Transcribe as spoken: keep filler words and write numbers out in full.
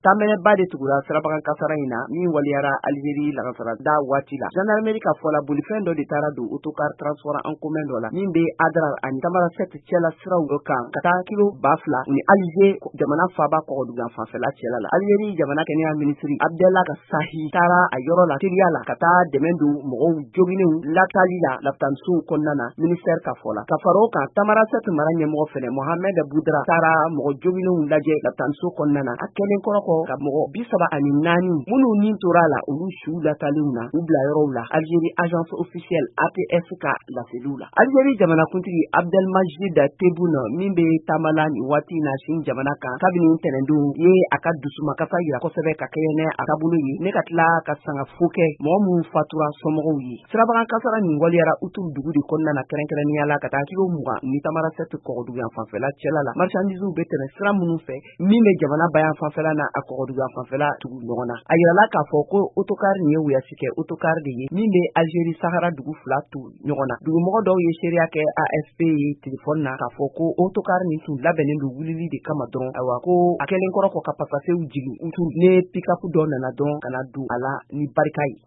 Tambɛnɛba de tugura sirabakan kasara in na min waliyara Aligérie lakasara da waati la gendarmerie ka fɔ la bolifɛn dɔ de taara don autocar transport en commun dɔ la min bɛ Adrar ani Tamarasɛte cɛla siraw dɔ kan ka taa kilo ba fila ni Alize jamana faaba kɔgɔdugan fanfɛla cɛla la Aligérie jamana kɛnɛya ministre Abdella Sahi taara a yɔrɔ la teliya la ka taa dɛmɛ don mɔgɔw joginenw latali la laptansow kɔnɔna na ministère ka fɔ la ka faro kan Tamarasɛte mara ɲɛmɔgɔ fɛnɛ Mohamed Boudra taara mɔgɔ joginenw lajɛ laptanso kɔnɔna na a kɛlen kɔrɔ ka mɔgɔ bi saba ani naani minnu nin tora la olu su latalenw na u bila yɔrɔw la Algérie agence officielle A P S ka laseliw la Algérie jamanakuntigi Abdelmajid Tebboune min bɛ taamala ni waati na sin jamana kan kabini tɛnɛndon ye a ka dusumakasa yira kosɛbɛ ka kɛɲɛ a taabolo ye ne ka tila ka sangafo kɛ mɔgɔ minnu fatura somɔgɔw ye sirabakan kasara nin waliyara Utul dugu de kɔnɔna na kɛrɛnkɛrɛnnenya la ka taa kilo mugan ni Tamarasɛte kɔgɔdugan fanfɛla cɛla la marchandises bɛ tɛmɛ sira minnu fɛ min bɛ jamana bayan fanfɛla na a kɔgɔdugan fanfɛla tugu ɲɔgɔn na a yirala k'a fɔ ko autocar nin ye wuyasi kɛ autocar de ye min bɛ Algérie Sahara dugu fila tugu ɲɔgɔn na dugumɔgɔ dɔw ye seereya kɛ A F P ye telefɔni na k'a fɔ ko autocar nin tun labɛnnen don wulili de kama dɔrɔn ayiwa ko a kɛlen kɔrɔ kɔ ka pasasew jigin Utul ne pick-up dɔ nana dɔrɔn ka na don a la ni barika ye